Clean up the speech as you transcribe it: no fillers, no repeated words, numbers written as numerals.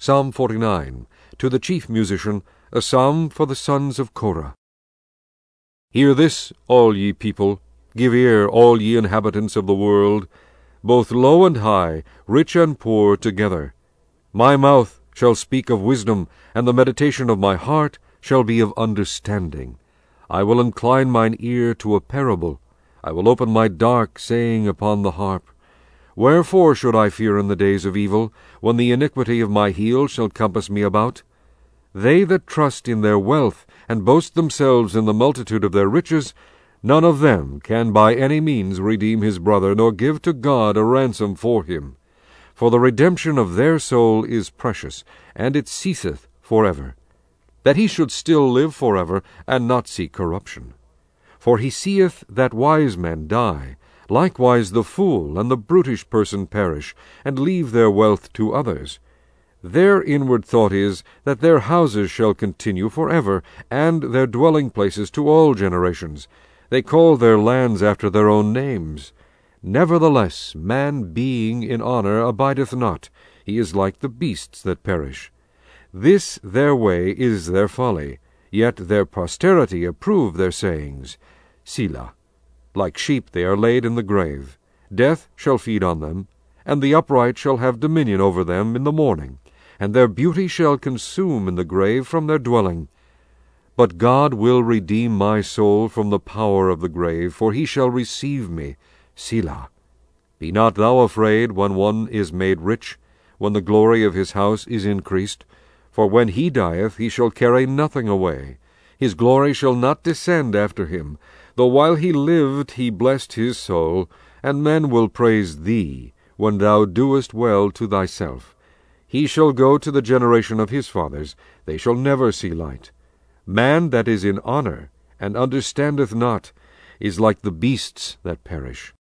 Psalm 49. To the chief musician, a psalm for the sons of Korah. Hear this, all ye people, give ear, all ye inhabitants of the world, both low and high, rich and poor together. My mouth shall speak of wisdom, and the meditation of my heart shall be of understanding. I will incline mine ear to a parable. I will open my dark saying upon the harp. Wherefore should I fear in the days of evil, when the iniquity of my heel shall compass me about? They that trust in their wealth, and boast themselves in the multitude of their riches, none of them can by any means redeem his brother, nor give to God a ransom for him. For the redemption of their soul is precious, and it ceaseth forever, that he should still live forever, and not see corruption. For he seeth that wise men die, likewise the fool and the brutish person perish, and leave their wealth to others. Their inward thought is, that their houses shall continue forever, and their dwelling places to all generations. They call their lands after their own names. Nevertheless, man being in honor abideth not. He is like the beasts that perish. This their way is their folly, yet their posterity approve their sayings. Selah. Like sheep they are laid in the grave. Death shall feed on them, and the upright shall have dominion over them in the morning, and their beauty shall consume in the grave from their dwelling. But God will redeem my soul from the power of the grave, for he shall receive me. Selah. Be not thou afraid when one is made rich, when the glory of his house is increased. For when he dieth, he shall carry nothing away. His glory shall not descend after him. Though while he lived he blessed his soul, and men will praise thee, when thou doest well to thyself. He shall go to the generation of his fathers, they shall never see light. Man that is in honor, and understandeth not, is like the beasts that perish.